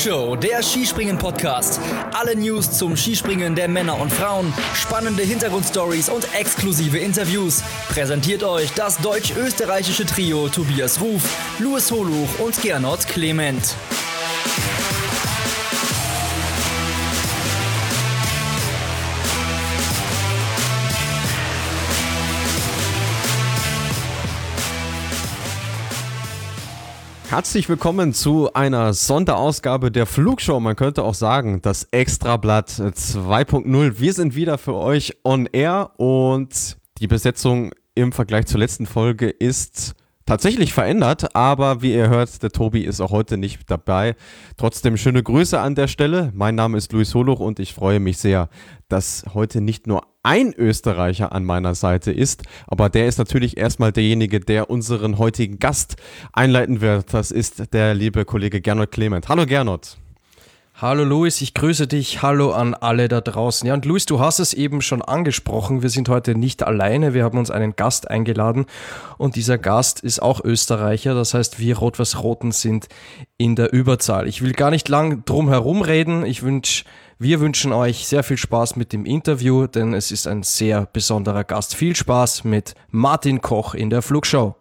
Flugshow, der Skispringen-Podcast. Alle News zum Skispringen der Männer und Frauen, spannende Hintergrundstories und exklusive Interviews. Präsentiert euch das deutsch-österreichische Trio Tobias Ruf, Louis Holuch und Gernot Clement. Herzlich willkommen zu einer Sonderausgabe der Flugshow. Man könnte auch sagen, das Extrablatt 2.0. Wir sind wieder für euch on air und die Besetzung im Vergleich zur letzten Folge ist tatsächlich verändert, aber wie ihr hört, der Tobi ist auch heute nicht dabei. Trotzdem schöne Grüße an der Stelle. Mein Name ist Louis Holuch und ich freue mich sehr, dass heute nicht nur ein Österreicher an meiner Seite ist, aber der ist natürlich erstmal derjenige, der unseren heutigen Gast einleiten wird. Das ist der liebe Kollege Gernot Clement. Hallo Gernot. Hallo Louis, ich grüße dich. Hallo an alle da draußen. Ja, und Louis, du hast es eben schon angesprochen. Wir sind heute nicht alleine. Wir haben uns einen Gast eingeladen und dieser Gast ist auch Österreicher. Das heißt, wir Rot-Weiß-Roten sind in der Überzahl. Ich will gar nicht lang drum herum reden. Wir wünschen euch sehr viel Spaß mit dem Interview, denn es ist ein sehr besonderer Gast. Viel Spaß mit Martin Koch in der Flugshow.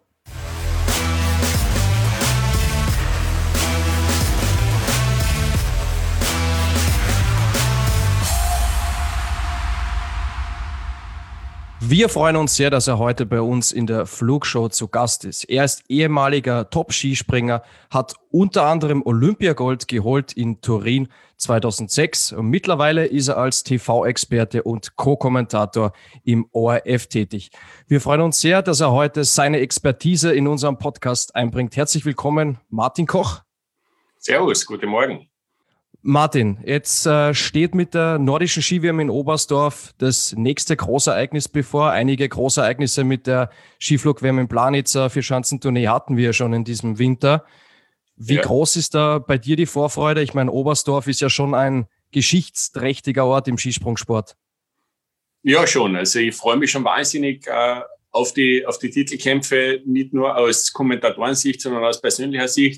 Wir freuen uns sehr, dass er heute bei uns in der Flugshow zu Gast ist. Er ist ehemaliger Top-Skispringer, hat unter anderem Olympiagold geholt in Turin 2006 und mittlerweile ist er als TV-Experte und Co-Kommentator im ORF tätig. Wir freuen uns sehr, dass er heute seine Expertise in unserem Podcast einbringt. Herzlich willkommen, Martin Koch. Servus, guten Morgen. Martin, jetzt steht mit der nordischen Ski-WM in Oberstdorf das nächste Großereignis bevor. Einige Großereignisse mit der Skiflug-WM in Planitzer, Vierschanzentournee hatten wir schon in diesem Winter. Wie groß ist da bei dir die Vorfreude? Ich meine, Oberstdorf ist ja schon ein geschichtsträchtiger Ort im Skisprungsport. Ja, schon. Also ich freue mich schon wahnsinnig auf die Titelkämpfe, nicht nur aus Kommentatorensicht, sondern aus persönlicher Sicht.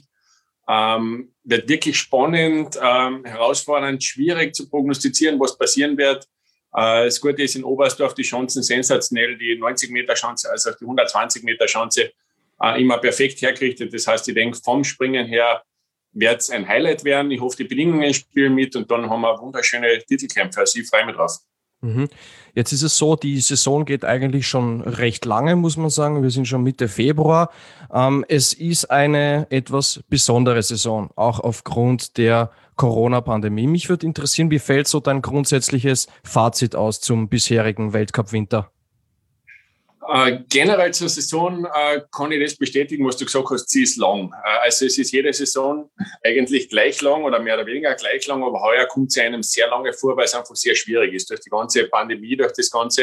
Wird wirklich spannend, herausfordernd, schwierig zu prognostizieren, was passieren wird. Das Gute ist in Oberstdorf die Chancen sensationell, die 90-Meter-Chance, also die 120-Meter-Chance immer perfekt hergerichtet. Das heißt, ich denke, vom Springen her wird es ein Highlight werden. Ich hoffe, die Bedingungen spielen mit und dann haben wir wunderschöne Titelkämpfe. Also ich freue mich drauf. Jetzt ist es so, die Saison geht eigentlich schon recht lange, muss man sagen. Wir sind schon Mitte Februar. Es ist eine etwas besondere Saison, auch aufgrund der Corona-Pandemie. Mich würde interessieren, wie fällt so dein grundsätzliches Fazit aus zum bisherigen Weltcup-Winter? Generell zur Saison kann ich das bestätigen, was du gesagt hast, sie ist lang. Also es ist jede Saison eigentlich gleich lang oder mehr oder weniger gleich lang, aber heuer kommt sie einem sehr lange vor, weil es einfach sehr schwierig ist. Durch die ganze Pandemie, durch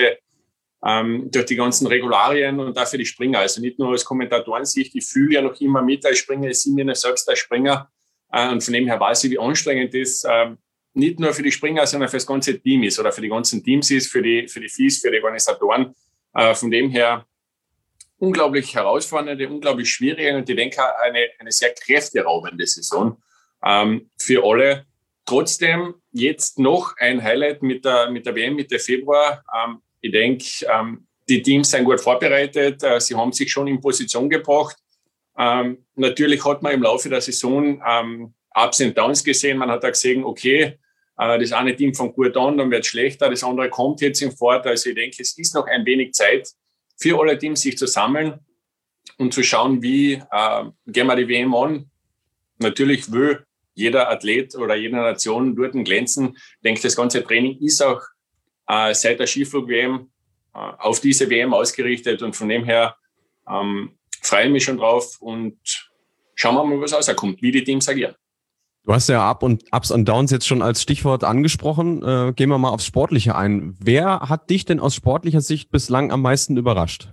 die ganzen Regularien und dafür die Springer. Also nicht nur als Kommentatorensicht, ich fühle ja noch immer mit als Springer, ich sehe mir selbst als Springer und von dem her weiß ich, wie anstrengend das nicht nur für die Springer, sondern für das ganze Team ist oder für die ganzen Teams ist, für die FIS, für die Organisatoren. Von dem her unglaublich herausfordernde, unglaublich schwierige und ich denke eine sehr kräfteraubende Saison für alle. Trotzdem jetzt noch ein Highlight mit der WM Mitte Februar. Ich denke, die Teams sind gut vorbereitet. Sie haben sich schon in Position gebracht. Natürlich hat man im Laufe der Saison Ups und Downs gesehen. Man hat auch gesehen, okay, das eine Team fängt gut an, dann wird es schlechter, das andere kommt jetzt im Fort. Also ich denke, es ist noch ein wenig Zeit für alle Teams, sich zu sammeln und zu schauen, wie gehen wir die WM an. Natürlich will jeder Athlet oder jede Nation dort glänzen. Ich denke, das ganze Training ist auch seit der Skiflug-WM auf diese WM ausgerichtet und von dem her freue ich mich schon drauf und schauen wir mal, was rauskommt, wie die Teams agieren. Du hast ja Ups und Downs jetzt schon als Stichwort angesprochen. Gehen wir mal aufs Sportliche ein. Wer hat dich denn aus sportlicher Sicht bislang am meisten überrascht?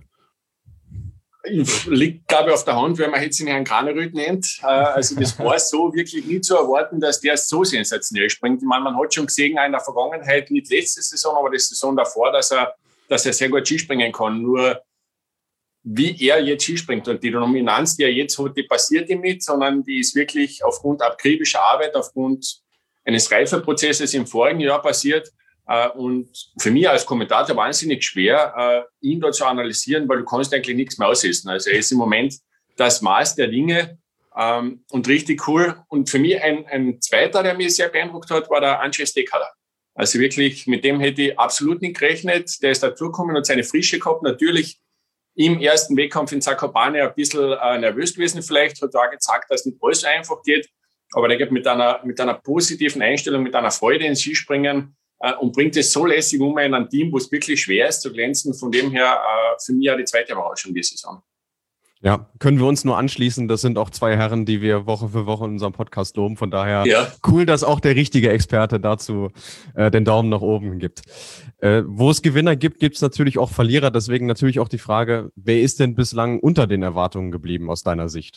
Liegt, glaube ich, auf der Hand, wenn man jetzt den Herrn Granerüth nennt. Also das war so wirklich nie zu erwarten, dass der so sensationell springt. Ich meine, man hat schon gesehen in der Vergangenheit, nicht letzte Saison, aber die Saison davor, dass er sehr gut Skispringen kann. Nur wie er jetzt Skispringt. Und die Dominanz, die er jetzt hat, die passiert ihm nicht, sondern die ist wirklich aufgrund akribischer Arbeit, aufgrund eines Reifeprozesses im vorigen Jahr passiert. Und für mich als Kommentator wahnsinnig schwer, ihn da zu analysieren, weil du kannst eigentlich nichts mehr ausessen. Also er ist im Moment das Maß der Dinge und richtig cool. Und für mich ein zweiter, der mich sehr beeindruckt hat, war der Andrzej Stekala. Also wirklich, mit dem hätte ich absolut nicht gerechnet. Der ist dazugekommen und seine Frische gehabt. Natürlich im ersten Wettkampf in Zakopane ein bisschen nervös gewesen vielleicht, hat auch gezeigt, dass nicht alles so einfach geht. Aber der geht mit einer positiven Einstellung, mit einer Freude ins Skispringen und bringt es so lässig in ein Team, wo es wirklich schwer ist zu glänzen. Von dem her für mich auch die zweite Überraschung diese Saison. Ja, können wir uns nur anschließen. Das sind auch zwei Herren, die wir Woche für Woche in unserem Podcast loben. Von daher cool, dass auch der richtige Experte dazu den Daumen nach oben gibt. Wo es Gewinner gibt, gibt es natürlich auch Verlierer. Deswegen natürlich auch die Frage, wer ist denn bislang unter den Erwartungen geblieben aus deiner Sicht?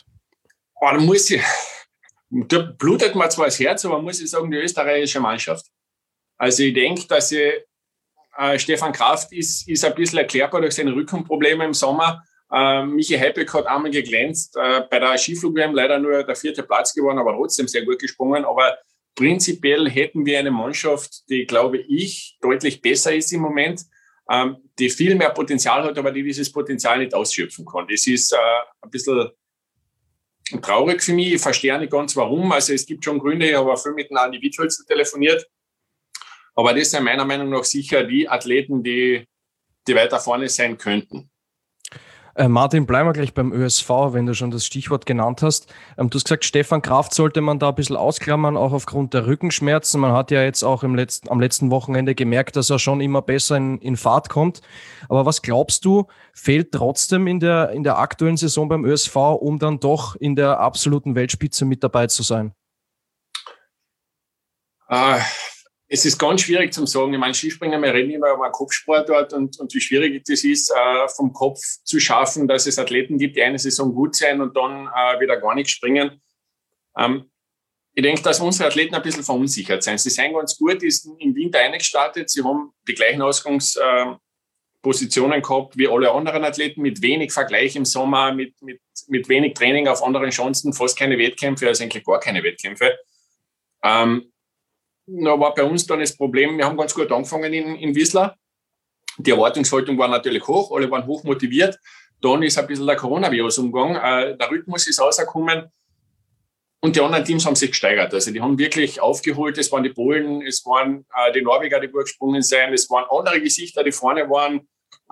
Da blutet mir zwar das Herz, aber muss ich sagen, die österreichische Mannschaft. Also ich denke, dass Stefan Kraft ist ein bisschen erklärbar durch seine Rückenprobleme im Sommer. Michi Heipek hat einmal geglänzt, bei der Skiflug-WM leider nur der 4. Platz geworden, aber trotzdem sehr gut gesprungen. Aber prinzipiell hätten wir eine Mannschaft, die, glaube ich, deutlich besser ist im Moment, die viel mehr Potenzial hat, aber die dieses Potenzial nicht ausschöpfen kann. Das ist ein bisschen traurig für mich. Ich verstehe nicht ganz, warum. Also es gibt schon Gründe, ich habe auch viel mit dem Andi Witholz telefoniert. Aber das sind meiner Meinung nach sicher die Athleten, die weiter vorne sein könnten. Martin, bleiben wir gleich beim ÖSV, wenn du schon das Stichwort genannt hast. Du hast gesagt, Stefan Kraft sollte man da ein bisschen ausklammern, auch aufgrund der Rückenschmerzen. Man hat ja jetzt auch am letzten Wochenende gemerkt, dass er schon immer besser in Fahrt kommt. Aber was glaubst du, fehlt trotzdem in der aktuellen Saison beim ÖSV, um dann doch in der absoluten Weltspitze mit dabei zu sein? Es ist ganz schwierig zu sagen. Ich meine, Skispringen, wir reden immer über einen Kopfsportort und wie schwierig das ist, vom Kopf zu schaffen, dass es Athleten gibt, die eine Saison gut sein und dann wieder gar nicht springen. Ich denke, dass unsere Athleten ein bisschen verunsichert sind. Sie sind ganz gut, die sind im Winter eingestartet. Sie haben die gleichen Ausgangspositionen gehabt wie alle anderen Athleten, mit wenig Vergleich im Sommer, mit wenig Training auf anderen Chancen, fast keine Wettkämpfe, also eigentlich gar keine Wettkämpfe. Da war bei uns dann das Problem, wir haben ganz gut angefangen in Whistler. Die Erwartungshaltung war natürlich hoch, alle waren hoch motiviert. Dann ist ein bisschen der Coronavirus umgegangen, der Rhythmus ist rausgekommen und die anderen Teams haben sich gesteigert. Also die haben wirklich aufgeholt, es waren die Polen, es waren die Norweger, die gut gesprungen sind, es waren andere Gesichter, die vorne waren.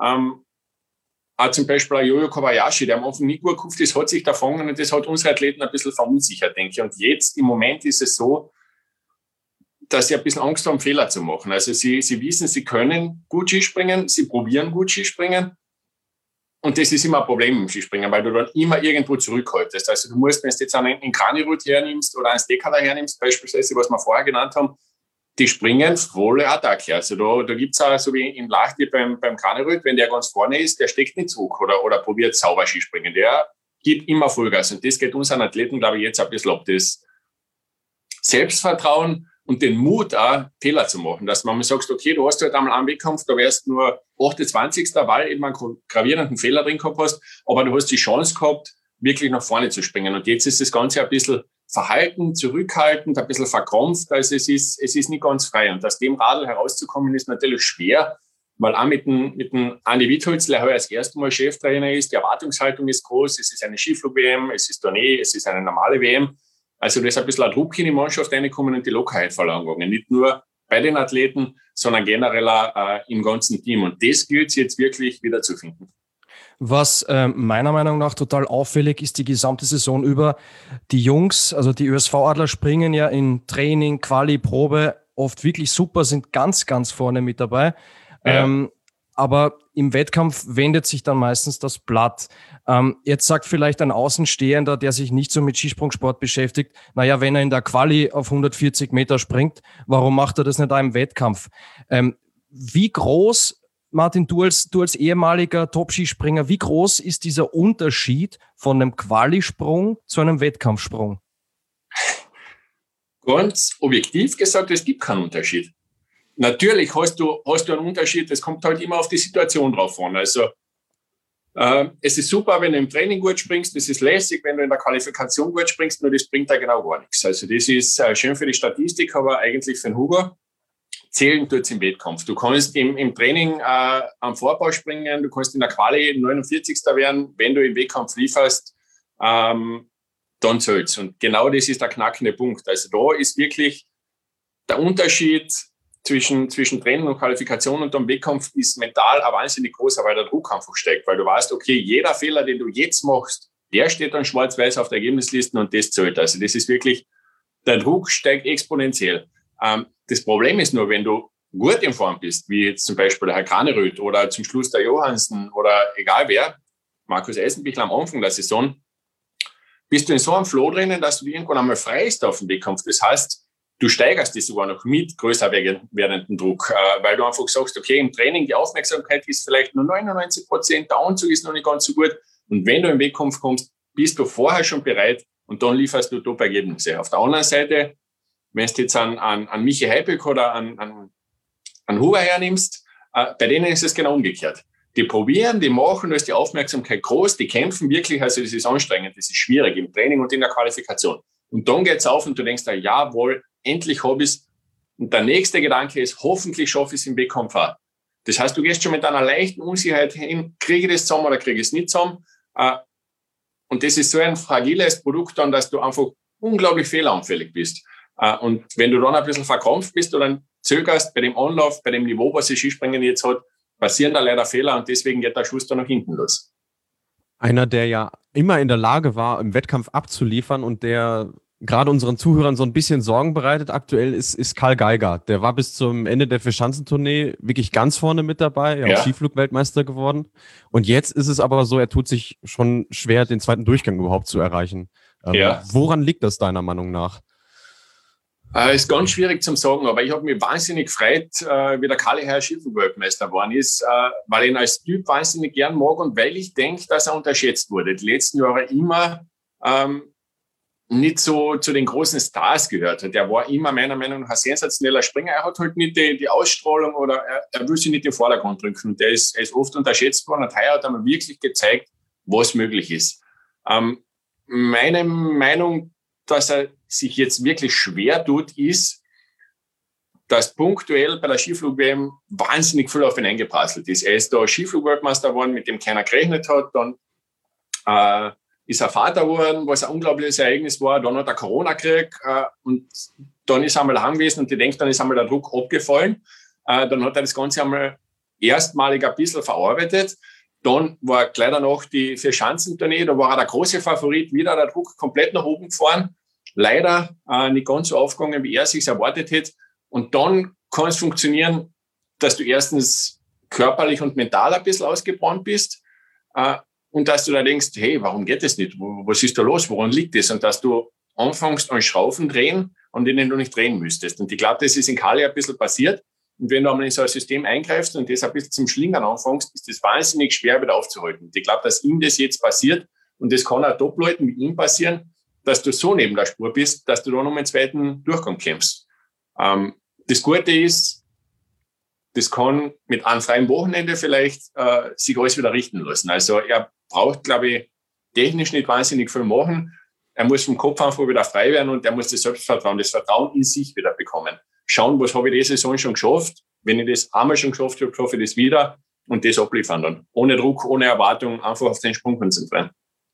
Auch zum Beispiel Jojo Kobayashi, der am Anfang nicht gut gekauft ist, hat sich da gefangen und das hat unsere Athleten ein bisschen verunsichert, denke ich. Und jetzt im Moment ist es so, dass sie ein bisschen Angst haben, Fehler zu machen. Also sie wissen, sie können gut Skispringen, sie probieren gut Skispringen. Und das ist immer ein Problem im Skispringen, weil du dann immer irgendwo zurückhaltest. Also du musst, wenn du jetzt einen Kranirud hernimmst oder einen Stekala hernimmst, beispielsweise, was wir vorher genannt haben, die springen volle Attacke. Also da gibt es auch, so wie in Lahti beim Kranirud, wenn der ganz vorne ist, der steckt nicht zurück oder probiert sauber Skispringen. Der gibt immer Vollgas. Und das geht unseren Athleten, glaube ich, jetzt ein bisschen ab. Das Selbstvertrauen und den Mut auch, Fehler zu machen. Dass man sagt, okay, du hast halt einmal einen Wettkampf, da wärst nur 28. weil eben einen gravierenden Fehler drin gehabt hast, aber du hast die Chance gehabt, wirklich nach vorne zu springen. Und jetzt ist das Ganze ein bisschen verhalten, zurückhaltend, ein bisschen verkrampft. Also es ist nicht ganz frei. Und aus dem Radl herauszukommen, ist natürlich schwer, weil auch mit dem Andi Witholz, der heuer das erste Mal Cheftrainer ist, die Erwartungshaltung ist groß, es ist eine Skiflug-WM, es ist Tournee, es ist eine normale WM. Also da ist ein bisschen ein Druck in die Mannschaft reingekommen und die Lockerheit verloren gegangen. Nicht nur bei den Athleten, sondern generell im ganzen Team. Und das gilt es jetzt wirklich wiederzufinden. Was meiner Meinung nach total auffällig ist, die gesamte Saison über, die Jungs, also die ÖSV-Adler springen ja in Training, Quali, Probe oft wirklich super, sind ganz, ganz vorne mit dabei. Ja. Aber im Wettkampf wendet sich dann meistens das Blatt. Jetzt sagt vielleicht ein Außenstehender, der sich nicht so mit Skisprungsport beschäftigt, naja, wenn er in der Quali auf 140 Meter springt, warum macht er das nicht auch im Wettkampf? Wie groß, Martin, du als ehemaliger Top-Skispringer, wie groß ist dieser Unterschied von einem Qualisprung zu einem Wettkampfsprung? Ganz objektiv gesagt, es gibt keinen Unterschied. Natürlich hast du einen Unterschied, es kommt halt immer auf die Situation drauf an. Also Es ist super, wenn du im Training gut springst, das ist lässig, wenn du in der Qualifikation gut springst, nur das bringt da genau gar nichts. Also das ist schön für die Statistik, aber eigentlich für den Hugo. Zählen tut es im Wettkampf. Du kannst im Training am Vorbau springen, du kannst in der Quali 49. werden, wenn du im Wettkampf lieferst, dann zählt's. Und genau das ist der knackende Punkt. Also da ist wirklich der Unterschied zwischen Training und Qualifikation und dem Wettkampf ist mental ein wahnsinnig großer, weil der Druck einfach steigt. Weil du weißt, okay, jeder Fehler, den du jetzt machst, der steht dann schwarz-weiß auf der Ergebnisliste und das zählt. Also das ist wirklich, der Druck steigt exponentiell. Das Problem ist nur, wenn du gut in Form bist, wie jetzt zum Beispiel der Herr Kraneröth oder zum Schluss der Johansen oder egal wer, Markus Eisenbichler am Anfang der Saison, bist du in so einem Flow drinnen, dass du irgendwann einmal frei ist auf dem Wettkampf. Das heißt, du steigerst das sogar noch mit größer werdenden Druck, weil du einfach sagst, okay, im Training die Aufmerksamkeit ist vielleicht nur 99%, der Anzug ist noch nicht ganz so gut. Und wenn du im Wettkampf kommst, bist du vorher schon bereit und dann lieferst du Top-Ergebnisse. Auf der anderen Seite, wenn du jetzt an Michi Heipel oder an Huber hernimmst, bei denen ist es genau umgekehrt. Die probieren, die machen, da ist die Aufmerksamkeit groß, die kämpfen wirklich, also das ist anstrengend, das ist schwierig im Training und in der Qualifikation. Und dann geht's auf und du denkst, jawohl, endlich habe ich es. Und der nächste Gedanke ist, hoffentlich schaffe ich es im Wettkampf auch. Das heißt, du gehst schon mit einer leichten Unsicherheit hin, kriege ich das zusammen oder kriege ich es nicht zusammen. Und das ist so ein fragiles Produkt dann, dass du einfach unglaublich fehleranfällig bist. Und wenn du dann ein bisschen verkrampft bist oder zögerst bei dem Anlauf, bei dem Niveau, was das Skispringen jetzt hat, passieren da leider Fehler und deswegen geht der Schuss dann nach hinten los. Einer, der ja immer in der Lage war, im Wettkampf abzuliefern und der gerade unseren Zuhörern so ein bisschen Sorgen bereitet aktuell, ist Karl Geiger. Der war bis zum Ende der Vierschanzentournee wirklich ganz vorne mit dabei, ja. Auch Skiflug-Weltmeister geworden. Und jetzt ist es aber so, er tut sich schon schwer, den zweiten Durchgang überhaupt zu erreichen. Woran liegt das deiner Meinung nach? Ist ganz schwierig zu sagen, aber ich habe mich wahnsinnig gefreut, wie der Kalle Herr Skiflug-Weltmeister geworden ist, weil ich ihn als Typ wahnsinnig gern mag und weil ich denke, dass er unterschätzt wurde. Die letzten Jahre immer nicht so zu den großen Stars gehört hat. Der war immer meiner Meinung nach ein sensationeller Springer. Er hat halt nicht die Ausstrahlung oder er will sich nicht in den Vordergrund drücken. Und er ist oft unterschätzt worden und heuer hat er mir wirklich gezeigt, was möglich ist. Meine Meinung, dass er sich jetzt wirklich schwer tut, ist, dass punktuell bei der Skiflug-WM wahnsinnig viel auf ihn eingeprasselt ist. Er ist da Skiflug-Weltmeister geworden, mit dem keiner gerechnet hat. Dann ist er Vater geworden, was ein unglaubliches Ereignis war. Dann hat er Corona gekriegt und dann ist er einmal daheim gewesen und ich denke, dann ist einmal der Druck abgefallen. Dann hat er das Ganze einmal erstmalig ein bisschen verarbeitet. Dann war gleich danach die Vierschanzentournee, da war er der große Favorit, wieder der Druck komplett nach oben gefahren. Leider nicht ganz so aufgegangen, wie er sich erwartet hätte. Und dann kann es funktionieren, dass du erstens körperlich und mental ein bisschen ausgebrannt bist und dass du da denkst, hey, warum geht das nicht? Was ist da los? Woran liegt das? Und dass du anfängst an Schrauben drehen, an denen du nicht drehen müsstest. Und ich glaube, das ist in Kali ein bisschen passiert. Und wenn du einmal in so ein System eingreifst und das ein bisschen zum Schlingern anfängst, ist das wahnsinnig schwer wieder aufzuhalten. Ich glaube, dass ihm das jetzt passiert und das kann auch Top-Leuten wie ihm passieren, dass du so neben der Spur bist, dass du dann um den zweiten Durchgang kämpfst. Das Gute ist, das kann mit einem freien Wochenende vielleicht sich alles wieder richten lassen. Also er braucht, glaube ich, technisch nicht wahnsinnig viel machen. Er muss vom Kopf einfach wieder frei werden und er muss das Selbstvertrauen, das Vertrauen in sich wieder bekommen. Schauen, was habe ich diese Saison schon geschafft. Wenn ich das einmal schon geschafft habe, schaffe ich das wieder und das abliefern dann. Ohne Druck, ohne Erwartung, einfach auf den Sprung konzentrieren.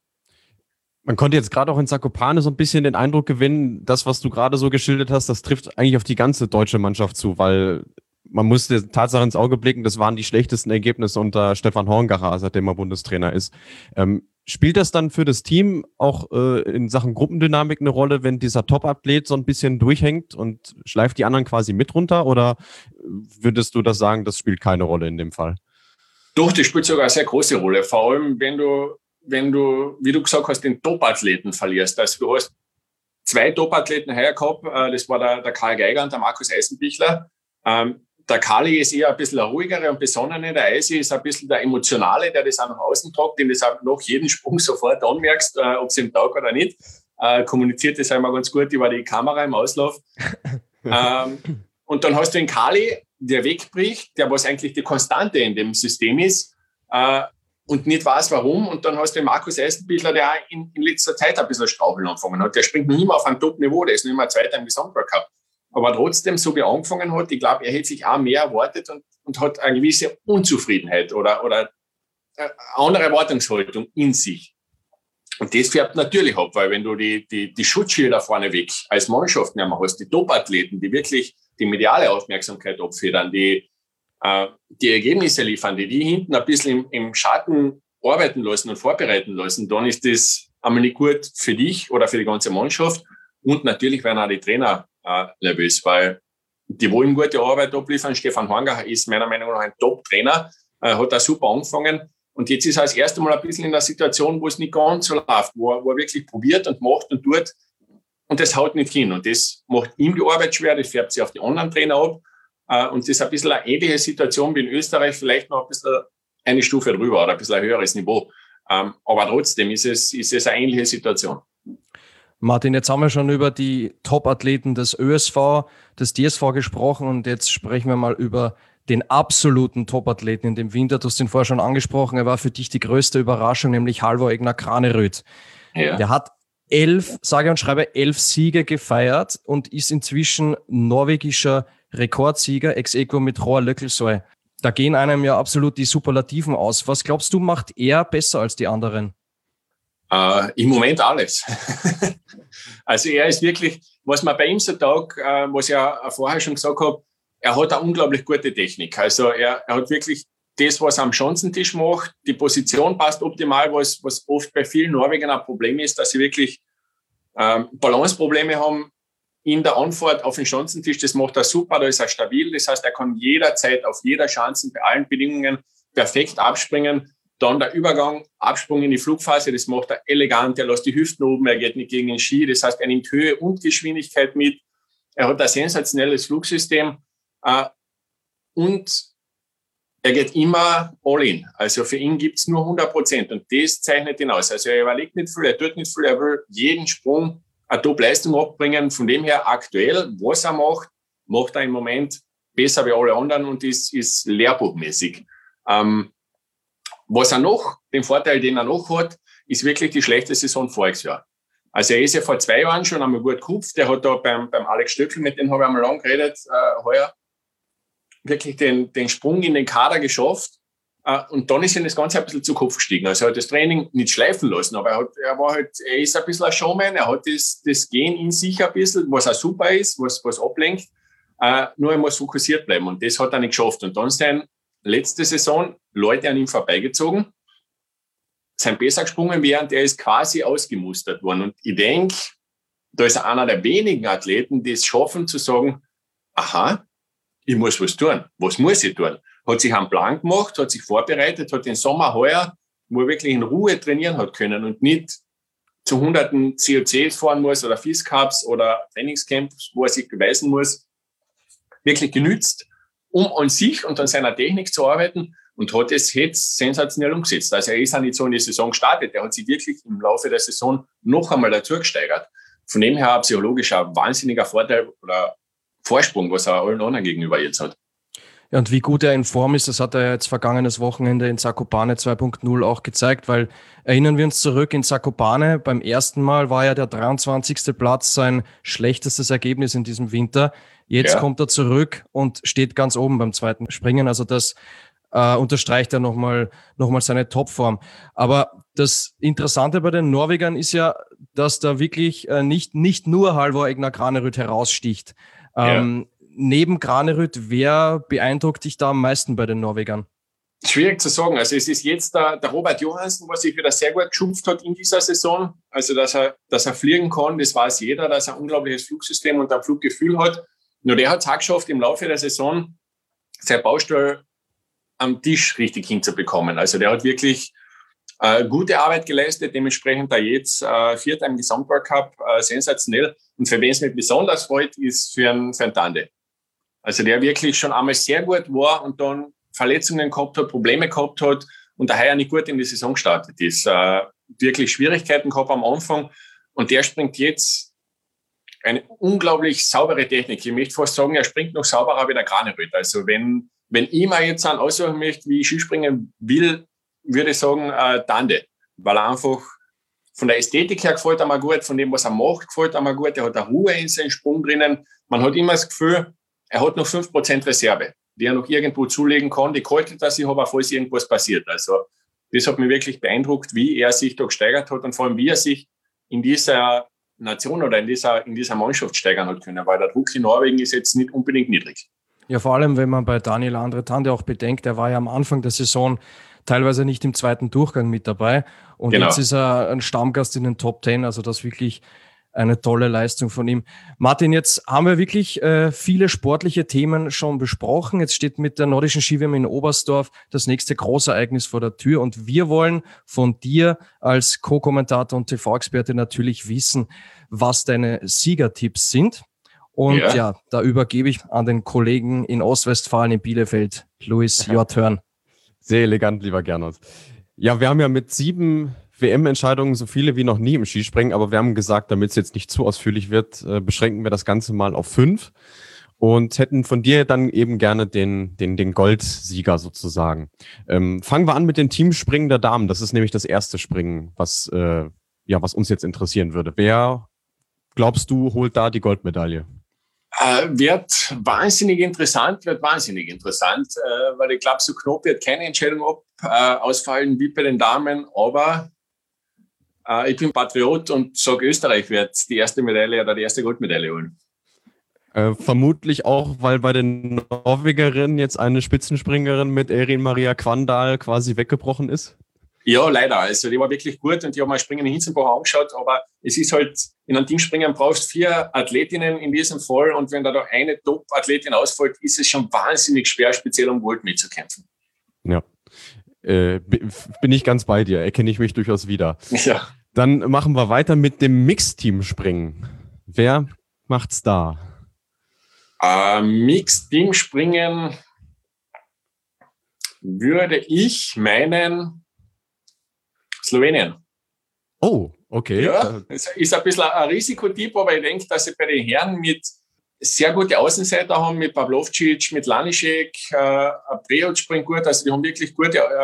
Man konnte jetzt gerade auch in Zakopane so ein bisschen den Eindruck gewinnen, das, was du gerade so geschildert hast, das trifft eigentlich auf die ganze deutsche Mannschaft zu, weil man muss der Tatsache ins Auge blicken, das waren die schlechtesten Ergebnisse unter Stefan Horngacher, seitdem er Bundestrainer ist. Spielt das dann für das Team auch in Sachen Gruppendynamik eine Rolle, wenn dieser Top-Athlet so ein bisschen durchhängt und schleift die anderen quasi mit runter? Oder würdest du das sagen, das spielt keine Rolle in dem Fall? Doch, das spielt sogar eine sehr große Rolle. Vor allem, wenn du, wie du gesagt hast, den Top-Athleten verlierst. Also du hast 2 Top-Athleten heuer gehabt, das war der Karl Geiger und der Markus Eisenbichler. Der Kali ist eher ein bisschen der ruhigere und besonnene, der Eisi ist ein bisschen der Emotionale, der das auch nach außen tragt, den du auch nach jedem Sprung sofort anmerkst, ob es ihm taugt oder nicht. Kommuniziert das einmal ganz gut über die Kamera im Auslauf. Und dann hast du den Kali, der wegbricht, der was eigentlich die Konstante in dem System ist, und nicht weiß warum. Und dann hast du den Markus Eisenbichler, der auch in letzter Zeit ein bisschen straucheln angefangen hat. Der springt noch immer auf ein Top-Niveau, der ist noch immer Zweiter im Gesamtweltcup. Aber trotzdem, so wie er angefangen hat, ich glaube, er hätte sich auch mehr erwartet und hat eine gewisse Unzufriedenheit oder eine andere Erwartungshaltung in sich. Und das färbt natürlich ab, weil wenn du die Schutzschilder vorne weg als Mannschaft nicht mehr hast, die Top-Athleten, die wirklich die mediale Aufmerksamkeit abfedern, die Ergebnisse liefern, die hinten ein bisschen im Schatten arbeiten lassen und vorbereiten lassen, dann ist das einmal nicht gut für dich oder für die ganze Mannschaft. Und natürlich werden auch die Trainer nervös, weil die wollen gute Arbeit abliefern. Stefan Hornger ist meiner Meinung nach ein Top-Trainer, hat da super angefangen. Und jetzt ist er das erste Mal ein bisschen in der Situation, wo es nicht ganz so läuft, wo er wirklich probiert und macht und tut. Und das haut nicht hin. Und das macht ihm die Arbeit schwer, das färbt sich auf die anderen Trainer ab. Und das ist ein bisschen eine ähnliche Situation wie in Österreich, vielleicht noch ein bisschen eine Stufe drüber oder ein bisschen ein höheres Niveau. Aber trotzdem ist es eine ähnliche Situation. Martin, jetzt haben wir schon über die Top-Athleten des ÖSV, des DSV gesprochen und jetzt sprechen wir mal über den absoluten Top-Athleten in dem Winter. Du hast ihn vorher schon angesprochen, er war für dich die größte Überraschung, nämlich Halvor Egner Graneröd. Ja. Der hat 11 Siege gefeiert und ist inzwischen norwegischer Rekordsieger, ex aequo mit Roar Løkkelsøy. Da gehen einem ja absolut die Superlativen aus. Was glaubst du, macht er besser als die anderen? Im Moment alles. Also er ist wirklich, was man bei ihm so taugt, was ich ja vorher schon gesagt habe, er hat eine unglaublich gute Technik. Also er hat wirklich das, was er am Schanzentisch macht, die Position passt optimal, was oft bei vielen Norwegern ein Problem ist, dass sie wirklich Balanceprobleme haben in der Anfahrt auf den Schanzentisch. Das macht er super, da ist er stabil. Das heißt, er kann jederzeit auf jeder Schanze bei allen Bedingungen perfekt abspringen. Dann der Übergang, Absprung in die Flugphase, das macht er elegant. Er lässt die Hüften oben, er geht nicht gegen den Ski. Das heißt, er nimmt Höhe und Geschwindigkeit mit. Er hat ein sensationelles Flugsystem und er geht immer all in. Also für ihn gibt's nur 100% und das zeichnet ihn aus. Also er überlegt nicht viel, er tut nicht viel, er will jeden Sprung eine Top-Leistung abbringen. Von dem her aktuell, was er macht er im Moment besser wie alle anderen und ist lehrbuchmäßig. Was er noch, den Vorteil, den er noch hat, ist wirklich die schlechte Saison voriges Jahr. Also er ist ja vor 2 Jahren schon einmal gut gekupft. Der hat da beim Alex Stöckl, mit dem habe ich einmal lang geredet, heuer, wirklich den Sprung in den Kader geschafft. Und dann ist ihm das Ganze ein bisschen zu Kopf gestiegen. Also er hat das Training nicht schleifen lassen, aber er ist ein bisschen ein Showman. Er hat das Gehen in sich ein bisschen, was auch super ist, was ablenkt. Nur er muss fokussiert bleiben. Und das hat er nicht geschafft. Und dann sind letzte Saison Leute an ihm vorbeigezogen, sind besser gesprungen, während er ist quasi ausgemustert worden. Und ich denke, da ist er einer der wenigen Athleten, die es schaffen zu sagen, aha, ich muss was tun. Was muss ich tun? Hat sich einen Plan gemacht, hat sich vorbereitet, hat den Sommer heuer, wo er wirklich in Ruhe trainieren hat können und nicht zu hunderten COCs fahren muss oder FIS-Cups oder Trainingscamps, wo er sich beweisen muss, wirklich genützt, um an sich und an seiner Technik zu arbeiten und hat es jetzt sensationell umgesetzt. Also er ist auch nicht so in die Saison gestartet, er hat sich wirklich im Laufe der Saison noch einmal dazu gesteigert. Von dem her psychologisch ein wahnsinniger Vorteil oder Vorsprung, was er allen anderen gegenüber jetzt hat. Ja, und wie gut er in Form ist, das hat er jetzt vergangenes Wochenende in Zakopane 2.0 auch gezeigt, weil erinnern wir uns zurück, in Zakopane beim ersten Mal war ja der 23. Platz sein schlechtestes Ergebnis in diesem Winter. Jetzt kommt er zurück und steht ganz oben beim zweiten Springen, also das unterstreicht er nochmal seine Topform. Aber das Interessante bei den Norwegern ist ja, dass da wirklich nicht nur Halvor Egner Graneröd heraussticht. Neben Graneröd, wer beeindruckt dich da am meisten bei den Norwegern? Schwierig zu sagen. Also es ist jetzt der Robert Johansen, was sich wieder sehr gut geschupft hat in dieser Saison. Also dass er fliegen kann, das weiß jeder, dass er ein unglaubliches Flugsystem und ein Fluggefühl hat. Nur der hat es auch geschafft, im Laufe der Saison sein Baustell am Tisch richtig hinzubekommen. Also der hat wirklich gute Arbeit geleistet, dementsprechend da jetzt Vierter im Gesamtweltcup, sensationell. Und für wen es mich besonders freut, ist für einen Tande. Also der wirklich schon einmal sehr gut war und dann Verletzungen gehabt hat, Probleme gehabt hat und daher nicht gut in die Saison gestartet ist. Wirklich Schwierigkeiten gehabt am Anfang und der springt jetzt eine unglaublich saubere Technik. Ich möchte fast sagen, er springt noch sauberer wie der Graneröd. Also wenn ich mir jetzt einen aussuchen möchte, wie ich Skispringen will, würde ich sagen, Tande, weil er einfach von der Ästhetik her gefällt er mir gut, von dem, was er macht, gefällt er mir gut. Er hat eine Ruhe in seinen Sprung drinnen. Man hat immer das Gefühl, er hat noch 5% Reserve, die er noch irgendwo zulegen kann, die kaltet er sich, aber falls irgendwas passiert. Also das hat mich wirklich beeindruckt, wie er sich da gesteigert hat und vor allem, wie er sich in dieser Nation oder in dieser Mannschaft steigern hat können, weil der Druck in Norwegen ist jetzt nicht unbedingt niedrig. Ja, vor allem, wenn man bei Daniel Andre Tande auch bedenkt, er war ja am Anfang der Saison teilweise nicht im zweiten Durchgang mit dabei und Jetzt ist er ein Stammgast in den Top 10, also das wirklich eine tolle Leistung von ihm. Martin, jetzt haben wir wirklich viele sportliche Themen schon besprochen. Jetzt steht mit der Nordischen Ski-WM in Oberstdorf das nächste Großereignis vor der Tür und wir wollen von dir als Co-Kommentator und TV-Experte natürlich wissen, was deine Siegertipps sind. Und ja, da übergebe ich an den Kollegen in Ostwestfalen in Bielefeld, Luis, your turn. Sehr elegant, lieber Gernot. Ja, wir haben ja mit 7 WM-Entscheidungen so viele wie noch nie im Skispringen, aber wir haben gesagt, damit es jetzt nicht zu ausführlich wird, beschränken wir das Ganze mal auf 5 und hätten von dir dann eben gerne den Goldsieger sozusagen. Fangen wir an mit dem Teamspringen der Damen. Das ist nämlich das erste Springen, was uns jetzt interessieren würde. Wer, glaubst du, holt da die Goldmedaille? Wird wahnsinnig interessant, weil ich glaube, so knapp wird keine Entscheidung ausfallen wie bei den Damen, aber ich bin Patriot und sage, Österreich wird die erste Medaille oder die erste Goldmedaille holen. Vermutlich auch, weil bei den Norwegerinnen jetzt eine Spitzenspringerin mit Erin Maria Kvandal quasi weggebrochen ist? Ja, leider. Also die war wirklich gut und die haben mir Springen in Hitzenbach angeschaut, aber es ist halt, in einem Teamspringen brauchst 4 Athletinnen in diesem Fall und wenn da eine Top-Athletin ausfällt, ist es schon wahnsinnig schwer, speziell um Gold mitzukämpfen. Ja, bin ich ganz bei dir, erkenne ich mich durchaus wieder. Ja. Dann machen wir weiter mit dem Mixteam-Springen. Wer macht's da? Mixteam-Springen würde ich meinen Slowenien. Oh, okay. Ja, es ist ein bisschen ein Risikotyp, aber ich denke, dass sie bei den Herren mit sehr gute Außenseiter haben, mit Pavlovcic, mit Lanišek, Preot springt gut, also die haben wirklich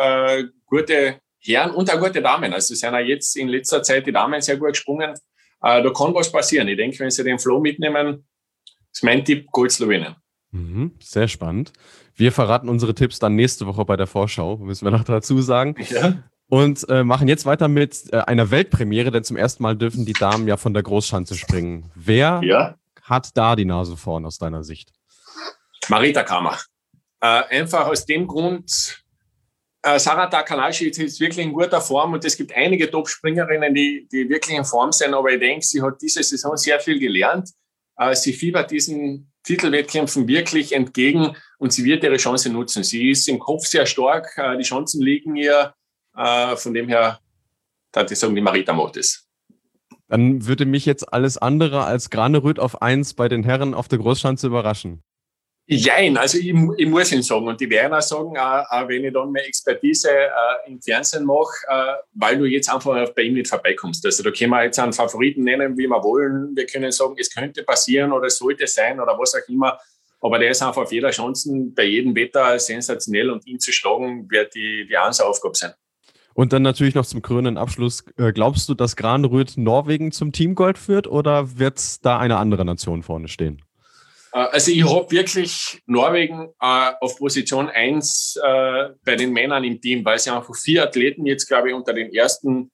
gute Herren und auch gute Damen. Also sind auch jetzt in letzter Zeit die Damen sehr gut gesprungen. Da kann was passieren. Ich denke, wenn sie den Flow mitnehmen, ist mein Tipp Gold Slowenien. Sehr spannend. Wir verraten unsere Tipps dann nächste Woche bei der Vorschau, müssen wir noch dazu sagen. Ja. Und machen jetzt weiter mit einer Weltpremiere, denn zum ersten Mal dürfen die Damen ja von der Großschanze springen. Wer hat da die Nase vorn aus deiner Sicht? Marita Kamach. Einfach aus dem Grund, Sarah Takanashi ist wirklich in guter Form und es gibt einige Top-Springerinnen, die wirklich in Form sind, aber ich denke, sie hat diese Saison sehr viel gelernt. Sie fiebert diesen Titelwettkämpfen wirklich entgegen und sie wird ihre Chance nutzen. Sie ist im Kopf sehr stark, die Chancen liegen ihr. Von dem her, da würde ich sagen, die Marita macht es. Dann würde mich jetzt alles andere als Graneröd auf 1 bei den Herren auf der Großschanze überraschen. Jein, also ich muss ihn sagen und die werden auch sagen, wenn ich dann mehr Expertise im Fernsehen mache, weil du jetzt einfach bei ihm nicht vorbeikommst. Also da können wir jetzt einen Favoriten nennen, wie wir wollen. Wir können sagen, es könnte passieren oder es sollte sein oder was auch immer. Aber der ist einfach auf jeder Chance, bei jedem Wetter sensationell und ihn zu schlagen, wird die einzige Aufgabe sein. Und dann natürlich noch zum krönenden Abschluss. Glaubst du, dass Graneröd Norwegen zum Teamgold führt oder wird da eine andere Nation vorne stehen? Also ich habe wirklich Norwegen auf Position 1 bei den Männern im Team, weil sie einfach 4 Athleten jetzt, glaube ich, unter den ersten,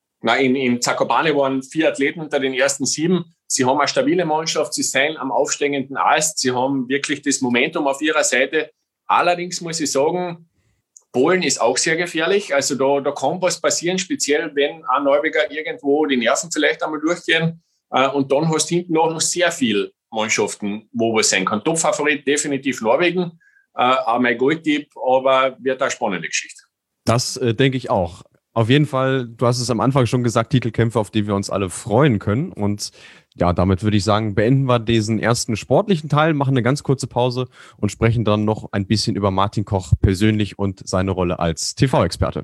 in Zakopane waren 4 Athleten unter den ersten 7. Sie haben eine stabile Mannschaft, sie sind am aufsteigenden Ast, sie haben wirklich das Momentum auf ihrer Seite. Allerdings muss ich sagen, Polen ist auch sehr gefährlich, also da kann was passieren, speziell wenn ein Norweger irgendwo die Nerven vielleicht einmal durchgehen und dann hast du hinten noch sehr viel Mannschaften, wo was sein kann. Top-Favorit definitiv Norwegen, auch mein Goldtipp, aber wird eine spannende Geschichte. Das denke ich auch. Auf jeden Fall, du hast es am Anfang schon gesagt, Titelkämpfe, auf die wir uns alle freuen können. Und ja, damit würde ich sagen, beenden wir diesen ersten sportlichen Teil, machen eine ganz kurze Pause und sprechen dann noch ein bisschen über Martin Koch persönlich und seine Rolle als TV-Experte.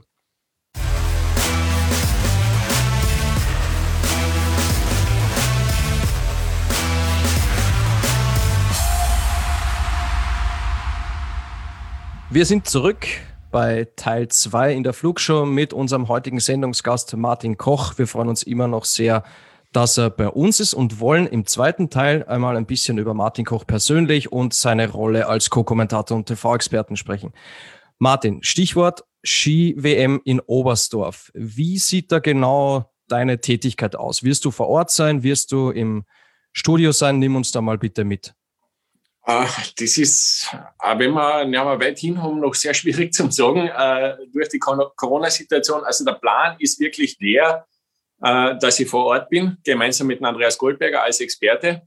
Wir sind zurück bei Teil 2 in der Flugshow mit unserem heutigen Sendungsgast Martin Koch. Wir freuen uns immer noch sehr, dass er bei uns ist und wollen im zweiten Teil einmal ein bisschen über Martin Koch persönlich und seine Rolle als Co-Kommentator und TV-Experten sprechen. Martin, Stichwort Ski-WM in Oberstdorf. Wie sieht da genau deine Tätigkeit aus? Wirst du vor Ort sein? Wirst du im Studio sein? Nimm uns da mal bitte mit. Das ist, wenn wir weit hin haben, noch sehr schwierig zu sagen durch die Corona-Situation. Also der Plan ist wirklich der, dass ich vor Ort bin, gemeinsam mit Andreas Goldberger als Experte,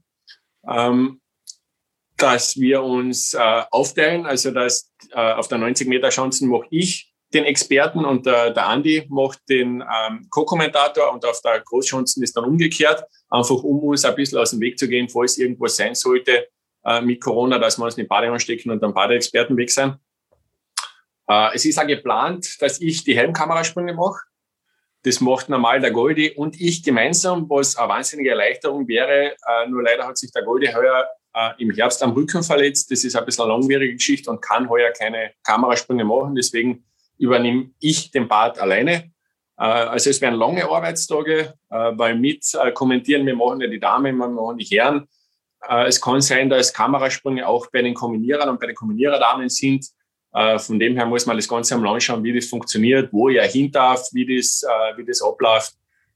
dass wir uns aufteilen. Also dass auf der 90-Meter-Schanzen mache ich den Experten und der Andi macht den Co-Kommentator und auf der Großschanzen ist dann umgekehrt, einfach um uns ein bisschen aus dem Weg zu gehen, falls irgendwas sein sollte mit Corona, dass wir uns nicht beide anstecken und dann beide Experten weg sein. Es ist auch geplant, dass ich die Helmkamerasprünge mache. Das macht normal der Goldi und ich gemeinsam, was eine wahnsinnige Erleichterung wäre. Nur leider hat sich der Goldi heuer im Herbst am Rücken verletzt. Das ist ein bisschen eine langwierige Geschichte und kann heuer keine Kamerasprünge machen. Deswegen übernehme ich den Part alleine. Also es werden lange Arbeitstage, weil mit kommentieren, wir machen ja die Damen, wir machen die Herren. Es kann sein, dass Kamerasprünge auch bei den Kombinierern und bei den Kombiniererdamen sind. Von dem her muss man das Ganze einmal anschauen, wie das funktioniert, wo ich hin darf, wie das abläuft.